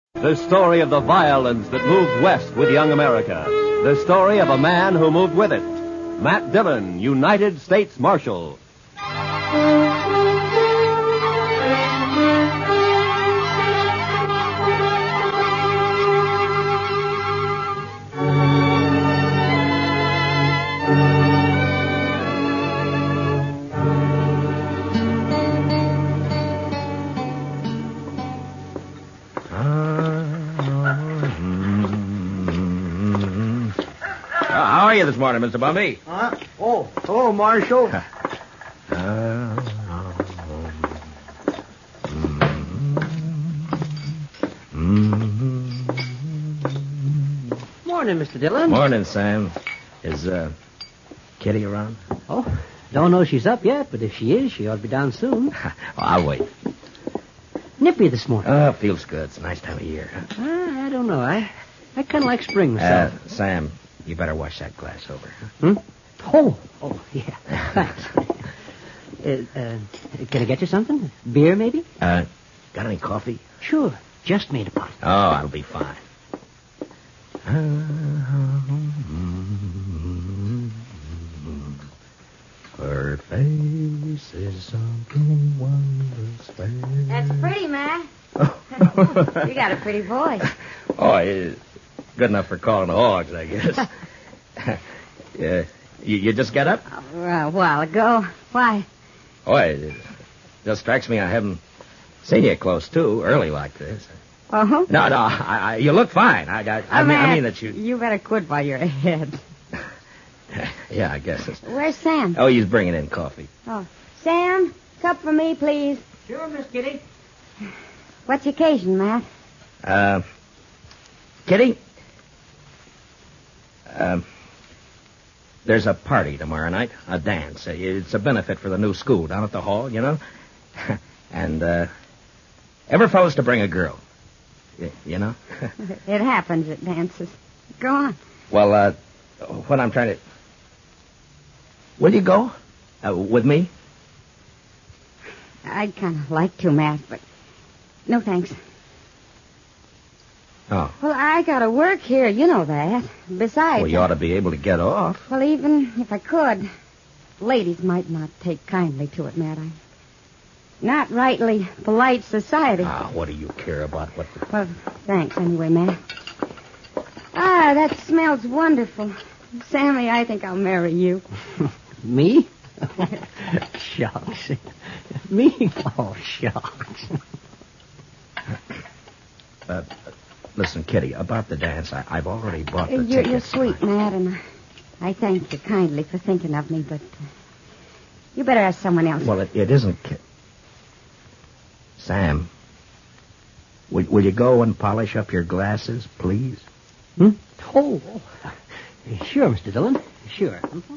The story of the violence that moved west with young America. The story of a man who moved with it. Matt Dillon, United States Marshal. How are you this morning, Mr. Bumby? Oh, Marshal. Morning, Mr. Dillon. Morning, Sam. Is Kitty around? Oh, don't know she's up yet, but if she is, she ought to be down soon. I'll wait. Nippy this morning. Oh, feels good. It's a nice time of year. I don't know. I kind of like spring myself. Sam, you better wash that glass over. Huh? Oh, yeah. Thanks. Can I get you something? Beer, maybe? Got any coffee? Sure. Just made a pot. Oh, that'll be fine. Her face is something wondrous. That's pretty, Matt. You got a pretty voice. Oh, it's good enough for calling the hogs, I guess. Yeah. You just got up? A while ago. Why? Oh, it just strikes me I haven't seen you close too early like this. Oh? No, you look fine. I mean that you... You better quit while you're ahead. Yeah, I guess. Where's Sam? Oh, he's bringing in coffee. Oh. Sam, cup for me, please. Sure, Miss Kitty. What's the occasion, Matt? Kitty? There's a party tomorrow night, a dance. It's a benefit for the new school down at the hall, you know? And, every fellow's to bring a girl. You know? It happens at dances. Go on. Well, what I'm trying to... Will you go? With me? I'd kind of like to, Matt, but no thanks. Oh. Well, I got to work here. You know that. Besides... Well, you ought to be able to get off. Well, even if I could, ladies might not take kindly to it, Matt. I'm not rightly polite society. What do you care about what... Well, thanks anyway, Matt. That smells wonderful. Sammy, I think I'll marry you. Me? Shucks. Me? Oh, shucks. Listen, Kitty, about the dance, I've already bought the tickets. You're sweet, Matt, and I thank you kindly for thinking of me, but you better ask someone else. Well, it isn't... Sam, will you go and polish up your glasses, please? Oh, sure, Mr. Dillon. Sure.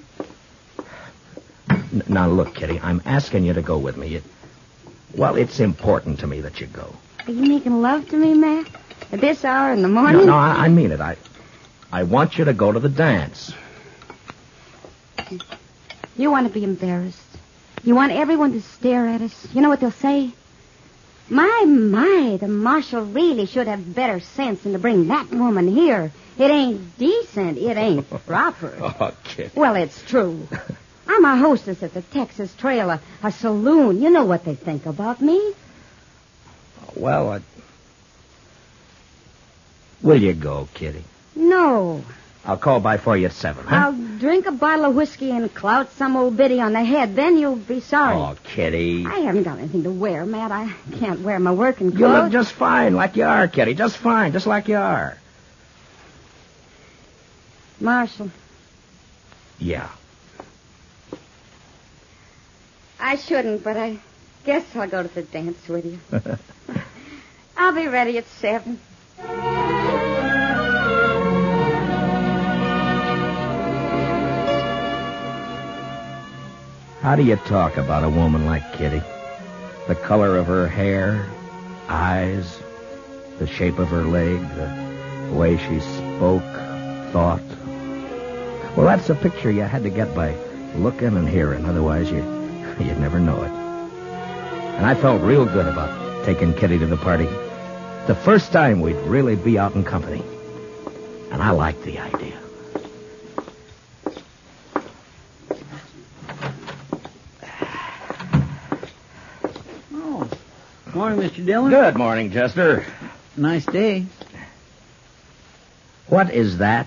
Now, look, Kitty, I'm asking you to go with me. It's important to me that you go. Are you making love to me, Matt? At this hour in the morning? No, I mean it. I want you to go to the dance. You want to be embarrassed. You want everyone to stare at us. You know what they'll say? My, the marshal really should have better sense than to bring that woman here. It ain't decent. It ain't proper. Oh, Kitty. Well, it's true. I'm a hostess at the Texas Trail, a saloon. You know what they think about me. Well, will you go, Kitty? No. I'll call by for you at 7, huh? I'll drink a bottle of whiskey and clout some old biddy on the head. Then you'll be sorry. Oh, Kitty. I haven't got anything to wear, Matt. I can't wear my working clothes. You look just fine like you are, Kitty. Just fine, just like you are. Marshal. Yeah. I shouldn't, but I guess I'll go to the dance with you. I'll be ready at 7. How do you talk about a woman like Kitty? The color of her hair, eyes, the shape of her leg, the way she spoke, thought. Well, that's a picture you had to get by looking and hearing. Otherwise, you'd never know it. And I felt real good about taking Kitty to the party. The first time we'd really be out in company. And I liked the idea. Oh, morning, Mr. Dillon. Good morning, Chester. Nice day. What is that?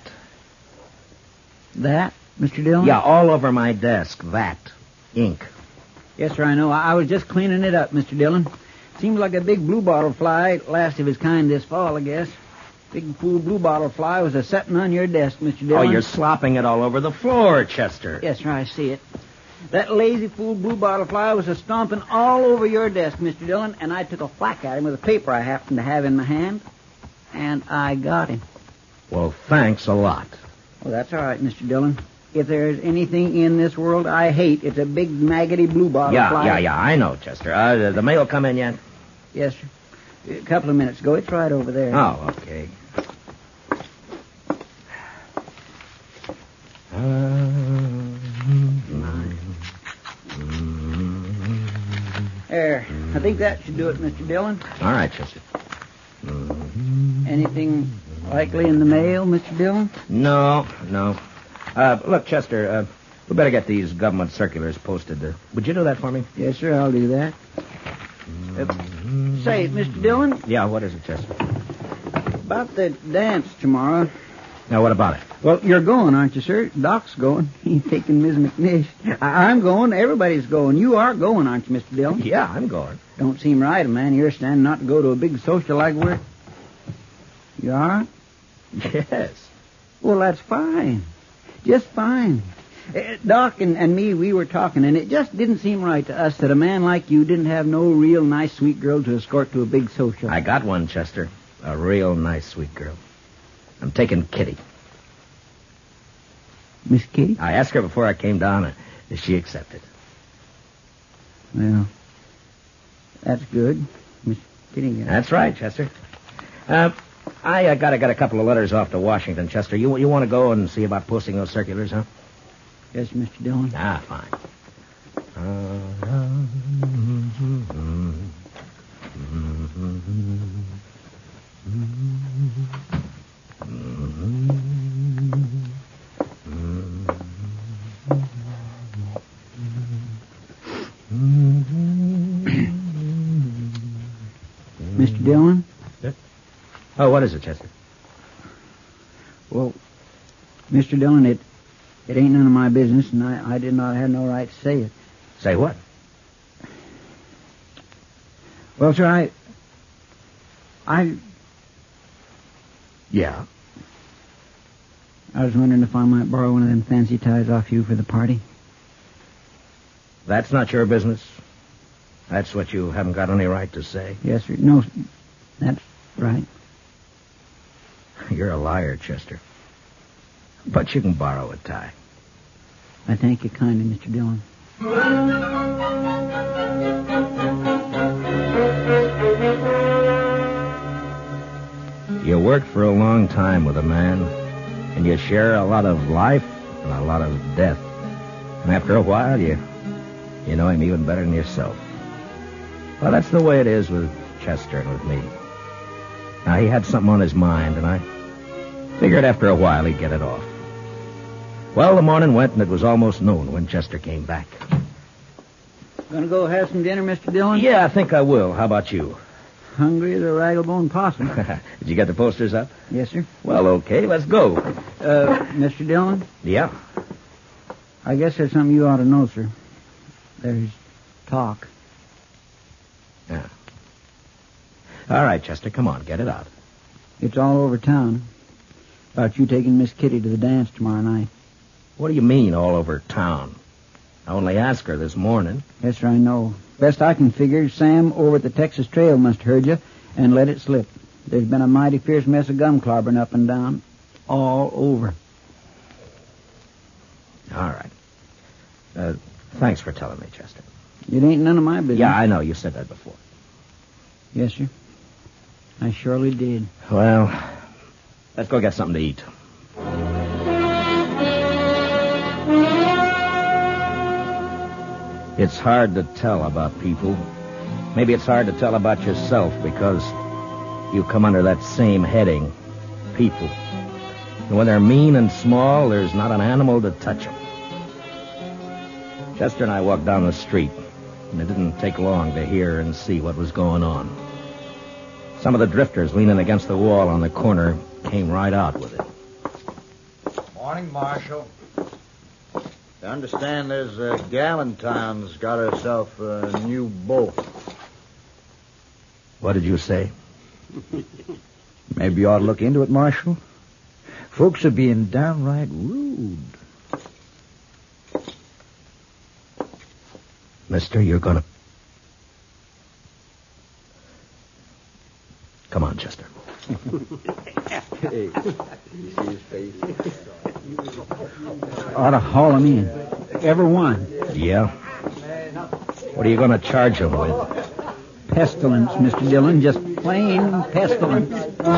That, Mr. Dillon? Yeah, all over my desk. That. Ink. Yes, sir, I know. I was just cleaning it up, Mr. Dillon. Seems like a big blue bottle fly, last of his kind this fall, I guess. Big fool blue bottle fly was a-setting on your desk, Mr. Dillon. Oh, you're slopping it all over the floor, Chester. Yes, sir, I see it. That lazy fool blue bottle fly was a-stomping all over your desk, Mr. Dillon, and I took a whack at him with a paper I happened to have in my hand, and I got him. Well, thanks a lot. Well, that's all right, Mr. Dillon. If there's anything in this world I hate, it's a big, maggoty blue bottle fly. Yeah, I know, Chester. The mail come in yet? Yes, sir. A couple of minutes ago. It's right over there. Oh, okay. There. I think that should do it, Mr. Dillon. All right, Chester. Anything likely in the mail, Mr. Dillon? No. Look, Chester, we better get these government circulars posted. Would you do that for me? Yes, sir, I'll do that. Say, Mr. Dillon, Yeah, what is it, Chester? about the dance tomorrow. Now, what about it? Well, you're going, aren't you, sir? Doc's going. He's taking Ms. McNish. I'm going. Everybody's going. You are going, aren't you, Mr. Dillon? Yeah, I'm going. Don't seem right, man. You're standing not to go to a big social like we're... You are? Yes. Well, that's fine. Just fine. Doc and me, we were talking, and it just didn't seem right to us that a man like you didn't have no real nice, sweet girl to escort to a big social. I got one, Chester. A real nice, sweet girl. I'm taking Kitty. Miss Kitty? I asked her before I came down, and she accepted. Well, that's good. Miss Kitty. That's right, Chester. I got a couple of letters off to Washington, Chester. You want to go and see about posting those circulars, huh? Yes, Mr. Dillon. Ah, fine. Mr. Dillon? Oh, what is it, Chester? Well, Mr. Dillon, it ain't none of my business, and I did not have no right to say it. Say what? Well, sir, Yeah. I was wondering if I might borrow one of them fancy ties off you for the party. That's not your business. That's what you haven't got any right to say. Yes, sir. No, that's right. You're a liar, Chester. But you can borrow a tie. I thank you kindly, Mr. Dillon. You work for a long time with a man, and you share a lot of life and a lot of death. And after a while, you know him even better than yourself. Well, that's the way it is with Chester and with me. Now, he had something on his mind, and I figured after a while he'd get it off. Well, the morning went, and it was almost noon when Chester came back. Gonna go have some dinner, Mr. Dillon? Yeah, I think I will. How about you? Hungry as a raggle-bone possum. Did you get the posters up? Yes, sir. Well, okay, let's go. Mr. Dillon? Yeah. I guess there's something you ought to know, sir. There's talk. Yeah. All right, Chester, come on, get it out. It's all over town. About you taking Miss Kitty to the dance tomorrow night. What do you mean, all over town? I only asked her this morning. Yes, sir, I know. Best I can figure, Sam over at the Texas Trail must have heard you and let it slip. There's been a mighty fierce mess of gum clobbering up and down. All over. All right. Thanks for telling me, Chester. It ain't none of my business. Yeah, I know. You said that before. Yes, sir. I surely did. Well, let's go get something to eat. It's hard to tell about people. Maybe it's hard to tell about yourself because you come under that same heading, people. And when they're mean and small, there's not an animal to touch them. Chester and I walked down the street, and it didn't take long to hear and see what was going on. Some of the drifters leaning against the wall on the corner came right out with it. Morning, Marshal. I understand there's Galentine's got herself a new beau. What did you say? Maybe you ought to look into it, Marshal. Folks are being downright rude. Mister, you're gonna... Come on, Chester. Ought to haul him in. Every one. Yeah? What are you going to charge him with? Pestilence, Mr. Dillon. Just plain pestilence.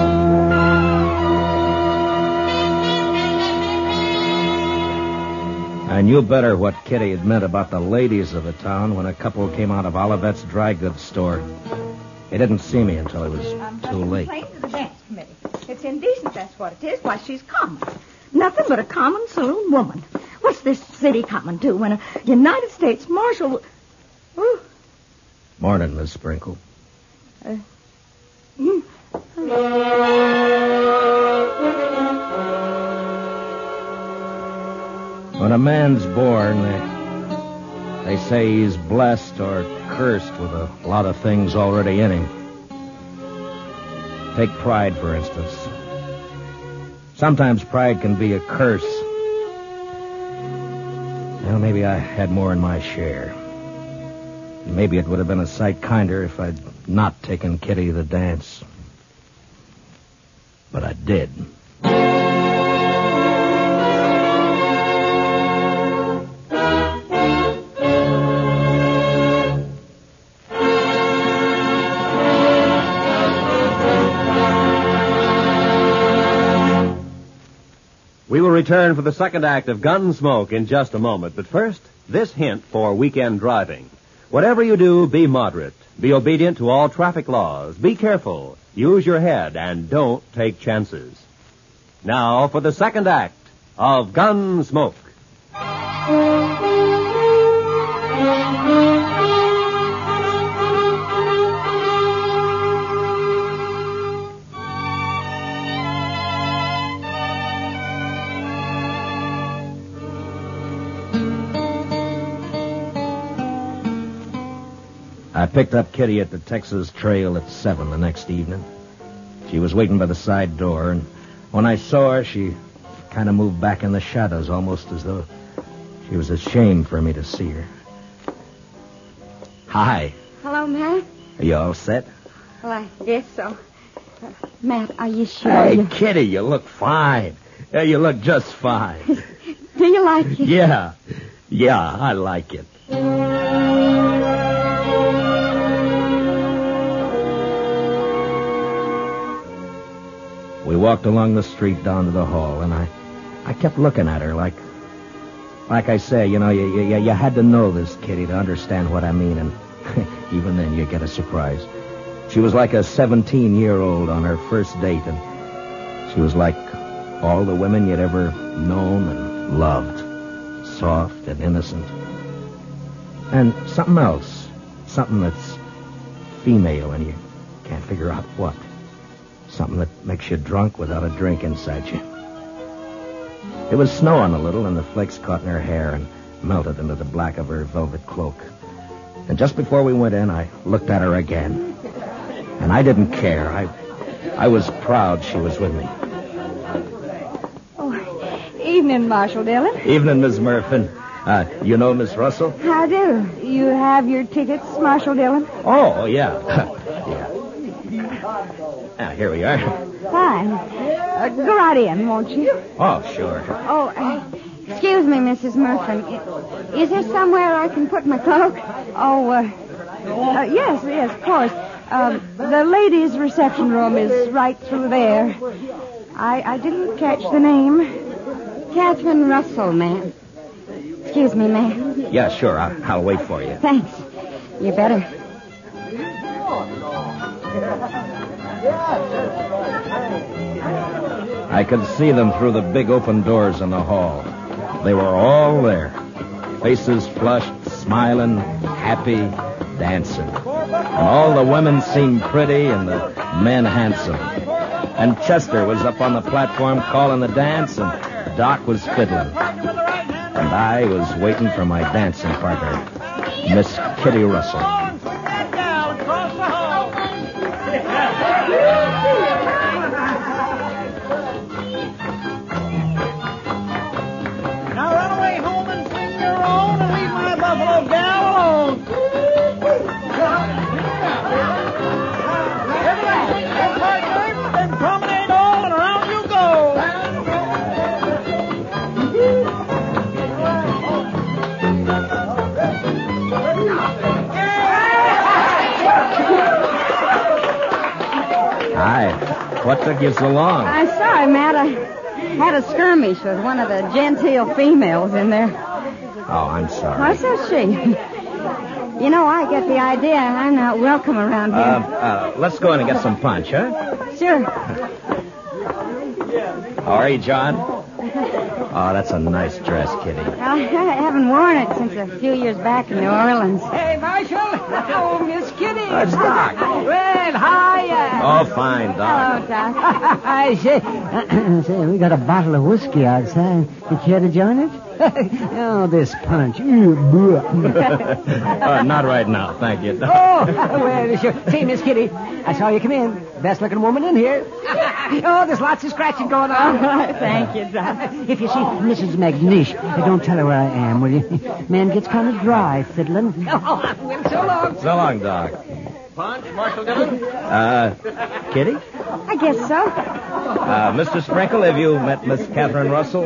I knew better what Kitty had meant about the ladies of the town when a couple came out of Olivet's dry goods store. They didn't see me until it was too late. Complaint to the dance committee. It's indecent, that's what it is. Why, she's common. Nothing but a common saloon woman. What's this city coming to when a United States Marshal... Ooh. Morning, Miss Sprinkle. When a man's born, they say he's blessed or cursed with a lot of things already in him. Take pride, for instance. Sometimes pride can be a curse. Well, maybe I had more in my share. Maybe it would have been a sight kinder if I'd not taken Kitty to the dance. But I did. We will return for the second act of Gunsmoke in just a moment. But first, this hint for weekend driving. Whatever you do, be moderate. Be obedient to all traffic laws. Be careful. Use your head and don't take chances. Now for the second act of Gunsmoke. I picked up Kitty at the Texas Trail at 7 the next evening. She was waiting by the side door, and when I saw her, she kind of moved back in the shadows, almost as though she was ashamed for me to see her. Hi. Hello, Matt. Are you all set? Well, I guess so. Matt, are you sure? Hey, Kitty, you look fine. Yeah, you look just fine. Do you like it? Yeah, I like it. We walked along the street down to the hall, and I kept looking at her like I say, you know, you had to know this, Kitty, to understand what I mean, and even then you get a surprise. She was like a 17-year-old on her first date, and she was like all the women you'd ever known and loved, soft and innocent. And something else, something that's female, and you can't figure out what. Something that makes you drunk without a drink inside you. It was snowing a little, and the flakes caught in her hair and melted into the black of her velvet cloak. And just before we went in, I looked at her again. And I didn't care. I was proud she was with me. Oh, evening, Marshal Dillon. Evening, Miss Murphy. You know Miss Russell? How do? You have your tickets, Marshal Dillon? Oh, yeah. Yeah. Now, here we are. Fine. Go right in, won't you? Oh, sure. Oh, excuse me, Mrs. Murphy. Is there somewhere I can put my cloak? Oh, yes, of course. The ladies' reception room is right through there. I didn't catch the name. Catherine Russell, ma'am. Excuse me, ma'am. Yeah, sure. I'll wait for you. Thanks. You better. I could see them through the big open doors in the hall. They were all there. Faces flushed, smiling, happy, dancing. And all the women seemed pretty and the men handsome. And Chester was up on the platform calling the dance, and Doc was fiddling. And I was waiting for my dancing partner, Miss Kitty Russell. Now run away home and sing your own and leave my buffalo gal alone. Then promenade all and around you go. Hi. What took you so long? I'm sorry, Matt. I had a skirmish with one of the genteel females in there. Oh, I'm sorry. What's that she? You know, I get the idea I'm not welcome around here. Let's go in and get some punch, huh? Sure. How are you, John? Oh, that's a nice dress, Kitty. I haven't worn it since a few years back in New Orleans. Hey, Marshal. Oh, Miss Kitty. That's Doc. Well, hiya. Oh, fine, Doc. Hello, Doc. I say, we got a bottle of whiskey outside. You care to join us? Oh, this punch. Not right now, thank you. Oh, well, sure. Say, Miss Kitty, I saw you come in. Best looking woman in here. Oh, there's lots of scratching going on. Thank you, Doc. If you see Mrs. McNish, don't tell her where I am, will you? Man gets kind of dry fiddling. Oh, well, so long. So long, Doc. Punch, Marshal Dillon? Kitty? I guess so. Mr. Sprinkle, have you met Miss Catherine Russell?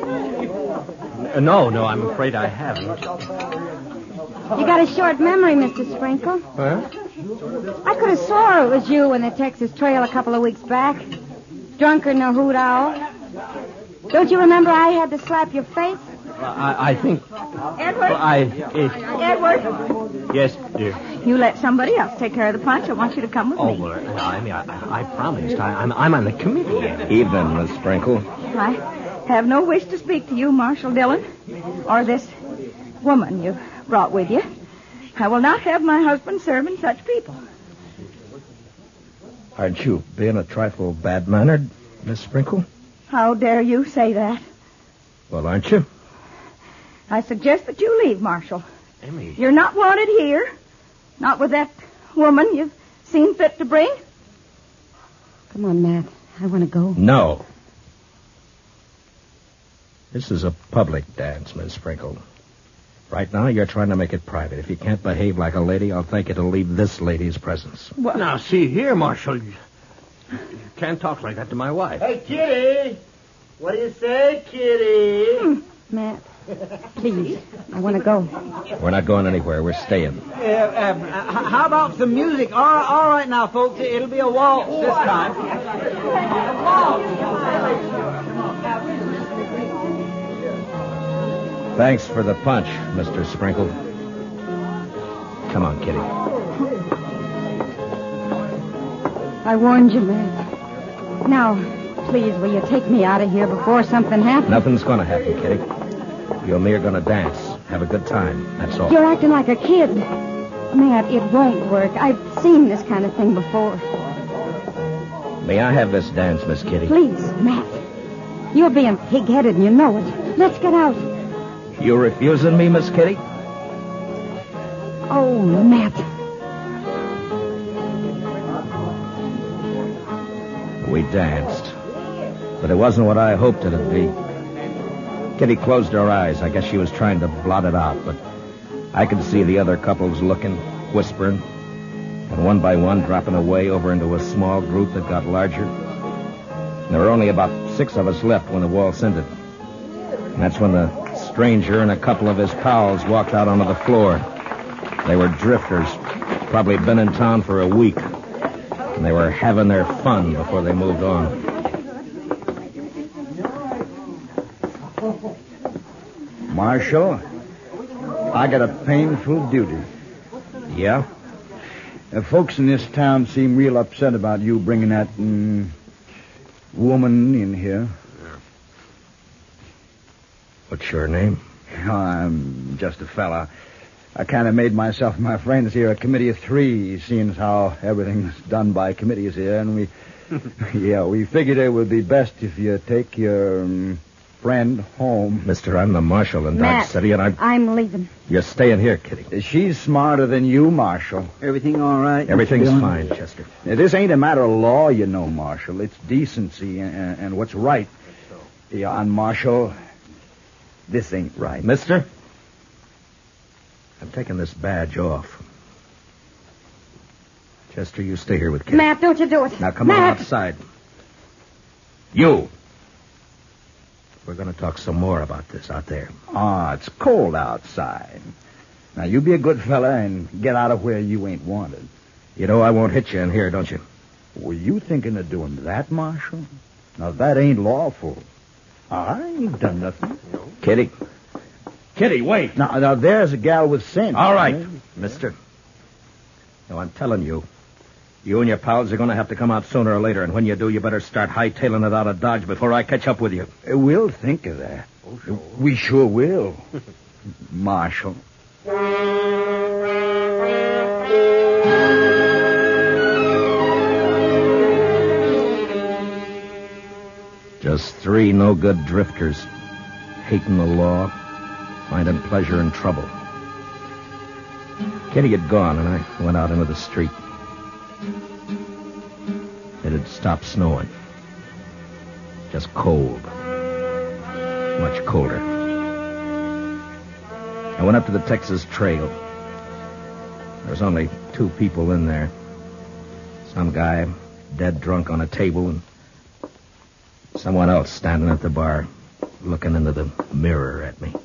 No, I'm afraid I haven't. You got a short memory, Mr. Sprinkle. Huh? I could have swore it was you in the Texas Trail a couple of weeks back. Drunker than a hoot owl. Don't you remember I had to slap your face? I think... Edward? Edward, Yes, dear. you let somebody else take care of the punch. I want you to come with me. Well, I promised. I'm on the committee. Evening, Miss Sprinkle. I have no wish to speak to you, Marshal Dillon, or this woman you brought with you. I will not have my husband serving such people. Aren't you being a trifle bad-mannered, Miss Sprinkle? How dare you say that? Well, aren't you? I suggest that you leave, Marshal. Emmy. You're not wanted here. Not with that woman you've seen fit to bring. Come on, Matt. I want to go. No. This is a public dance, Miss Sprinkle. Right now, you're trying to make it private. If you can't behave like a lady, I'll thank you to leave this lady's presence. Well, Now, see here, Marshal. You can't talk like that to my wife. Hey, Kitty. What do you say, Kitty? Matt, please. I want to go. We're not going anywhere. We're staying. How about some music? All right now, folks. It'll be a waltz this time. Thanks for the punch, Mr. Sprinkle. Come on, Kitty. I warned you, Matt. Now, please, will you take me out of here before something happens? Nothing's going to happen, Kitty. You and me are going to dance. Have a good time. That's all. You're acting like a kid. Matt, it won't work. I've seen this kind of thing before. May I have this dance, Miss Kitty? Please, Matt. You're being pig-headed and you know it. Let's get out. You refusing me, Miss Kitty? Oh, Matt. We danced. But it wasn't what I hoped it'd be. Kitty closed her eyes. I guess she was trying to blot it out, but I could see the other couples looking, whispering, and one by one dropping away over into a small group that got larger. And there were only about 6 of us left when the waltz ended. And that's when the stranger and a couple of his pals walked out onto the floor. They were drifters, probably been in town for a week. And they were having their fun before they moved on. Marshal, I got a painful duty. Yeah? Folks in this town seem real upset about you bringing that woman in here. What's your name? I'm just a fella. I kind of made myself and my friends here a committee of three, seeing as how everything's done by committees here, and we we figured it would be best if you take your friend home. Mister, I'm the marshal in Dodge Matt, City, and I'm leaving. You're staying here, Kitty. She's smarter than you, Marshal. Everything all right? Everything's Mr. Dillon? fine, Chester. Now, this ain't a matter of law, you know, Marshal. It's decency and what's right. Yeah, and Marshal, this ain't right. Mister, I'm taking this badge off. Chester, you stay here with Kitty. Matt, don't you do it. Now come on outside. You. We're going to talk some more about this out there. It's cold outside. Now, you be a good fella and get out of where you ain't wanted. You know I won't hit you in here, don't you? Were you thinking of doing that, Marshal? Now, that ain't lawful. I ain't done nothing. Kitty. Kitty, wait. Now, there's a gal with sense. All right, mister. Now, I'm telling you, you and your pals are going to have to come out sooner or later, and when you do, you better start hightailing it out of Dodge before I catch up with you. We'll think of that. Oh, sure. We sure will. Marshal. Just three no-good drifters, hating the law, finding pleasure in trouble. Kitty had gone, and I went out into the street. It had stopped snowing. Just cold. Much colder. I went up to the Texas Trail. There was only two people in there. Some guy dead drunk on a table, and someone else standing at the bar, looking into the mirror at me.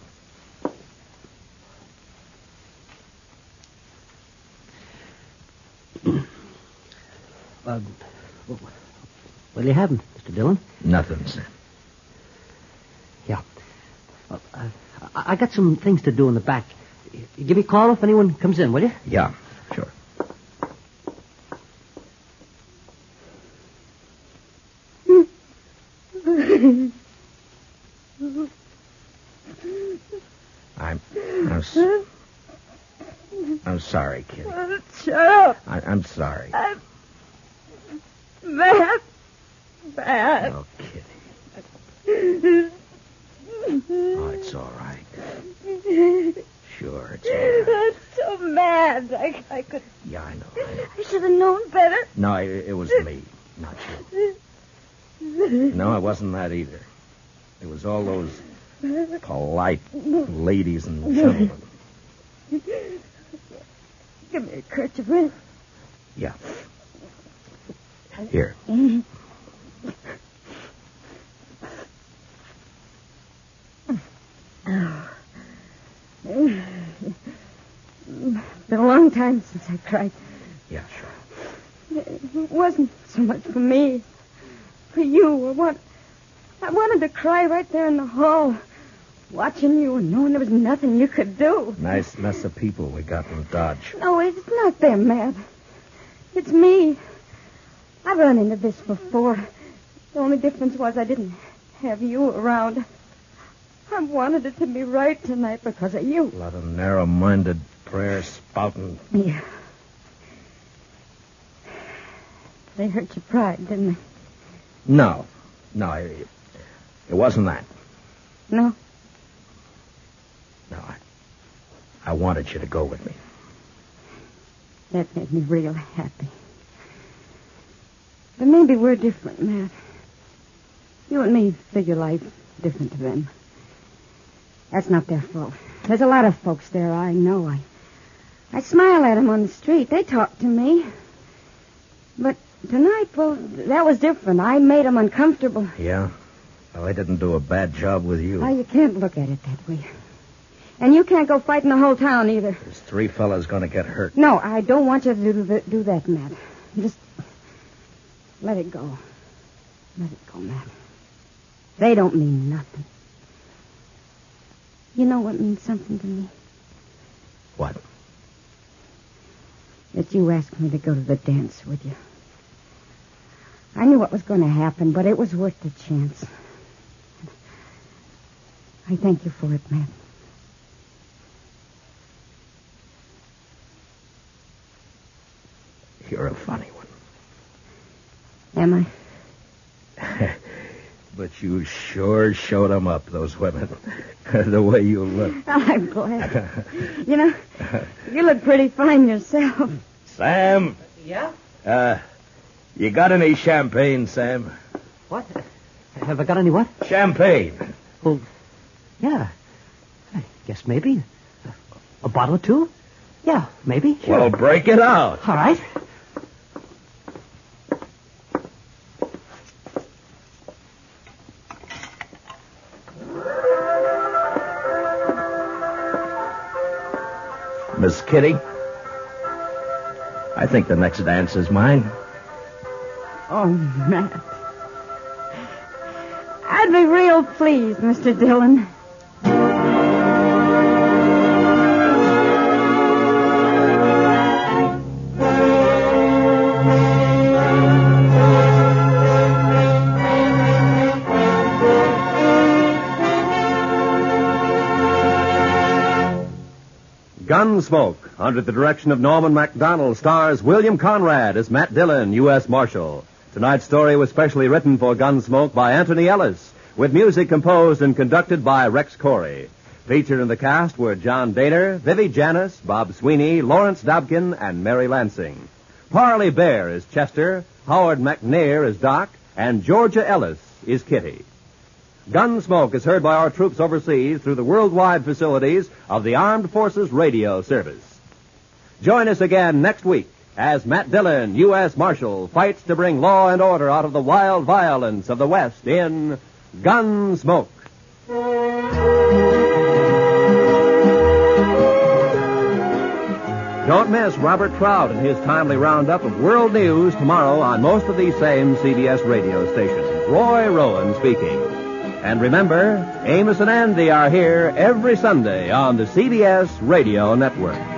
What do you have, Mr. Dillon? Nothing, sir. Yeah. Well, I got some things to do in the back. You give me a call if anyone comes in, will you? Yeah, sure. I'm sorry, kid. Shut up. I'm sorry. Matt. Oh, Kitty. Oh, it's all right. Sure, it's all right. I'm so mad. I could... Yeah, I know. I should have known better. No, it was me, not you. No, it wasn't that either. It was all those polite ladies and gentlemen. Give me a kerchief. Yeah. Here. Been a long time since I cried. Yeah, sure. It wasn't so much for me. For you. I wanted to cry right there in the hall, watching you and knowing there was nothing you could do. Nice mess of people we got in Dodge. No, it's not them, Matt. It's me. I've run into this before. The only difference was I didn't have you around. I wanted it to be right tonight because of you. A lot of narrow-minded prayer spouting. Yeah. They hurt your pride, didn't they? No, it wasn't that. No? No, I wanted you to go with me. That made me real happy. But maybe we're different, Matt. You and me figure life different to them. That's not their fault. There's a lot of folks there I know. I smile at them on the street. They talk to me. But tonight, well, that was different. I made them uncomfortable. Yeah? Well, I didn't do a bad job with you. You can't look at it that way. And you can't go fighting the whole town either. There's three fellas going to get hurt. No, I don't want you to do that, Matt. Just let it go. Let it go, Matt. They don't mean nothing. You know what means something to me? What? that you asked me to go to the dance with you. I knew what was going to happen, but it was worth the chance. I thank you for it, Matt. You're a funny one. Am I? But you sure showed them up, those women. The way you look. I'm glad. You look pretty fine yourself. Sam? Yeah? You got any champagne, Sam? What? Have I got any what? Champagne. Well, yeah. I guess maybe. A bottle or two? Yeah, maybe. Sure. Well, break it out. All right. Miss Kitty, I think the next dance is mine. Oh, Matt. I'd be real pleased, Mr. Dillon. Gunsmoke, under the direction of Norman MacDonald, stars William Conrad as Matt Dillon, U.S. Marshal. Tonight's story was specially written for Gunsmoke by Anthony Ellis, with music composed and conducted by Rex Corey. Featured in the cast were John Daner, Vivi Janis, Bob Sweeney, Lawrence Dobkin, and Mary Lansing. Parley Bear is Chester, Howard McNair is Doc, and Georgia Ellis is Kitty. Gunsmoke is heard by our troops overseas through the worldwide facilities of the Armed Forces Radio Service. Join us again next week as Matt Dillon, U.S. Marshal, fights to bring law and order out of the wild violence of the West in Gunsmoke. Don't miss Robert Trout and his timely roundup of world news tomorrow on most of these same CBS radio stations. Roy Rowan speaking. And remember, Amos and Andy are here every Sunday on the CBS Radio Network.